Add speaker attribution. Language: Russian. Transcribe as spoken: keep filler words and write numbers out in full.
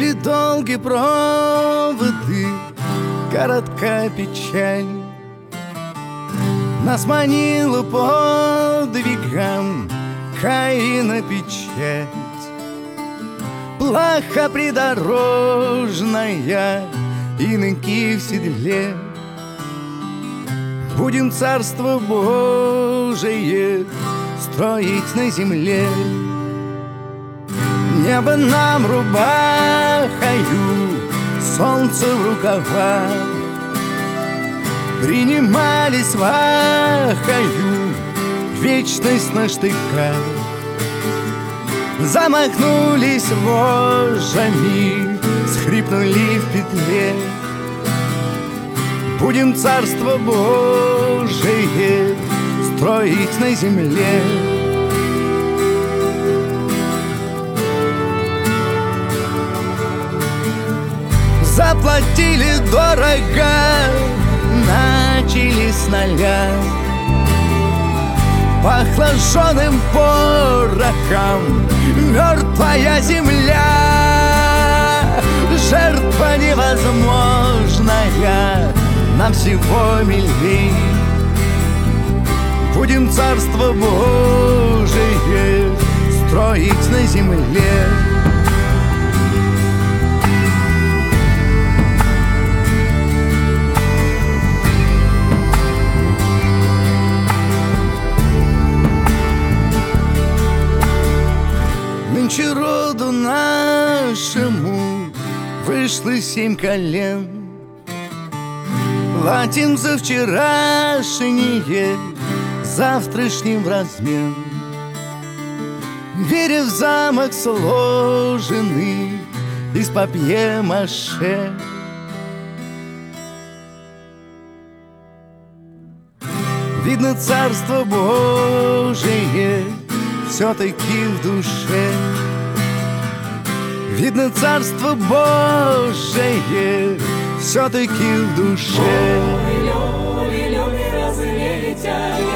Speaker 1: Были долгие проводы, коротка печаль. Нас манила подвигам Каина печать. Плаха придорожная, иноки в седле. Будем Царство Божие строить на земле. Небо нам рубахою, солнце в рукавах. Принимались вахою, вечность на штыках. Замахнулись вожжами, схрипнули в петле. Будем Царство Божие строить на земле. Заплатили дорого, начали с нуля. Пахло жженым порохом мертвая земля. Жертва невозможная нам всего милей. Будем Царство Божие строить на земле. Нынче роду нашему вышло семь колен. Платим за вчерашнее завтрашним в размен. Веря в замок сложенный из папье-маше. Видно Царство Божие все-таки в душе. Видно Царство Божие все-таки в душе.
Speaker 2: Ой, люли, люли, разлетя.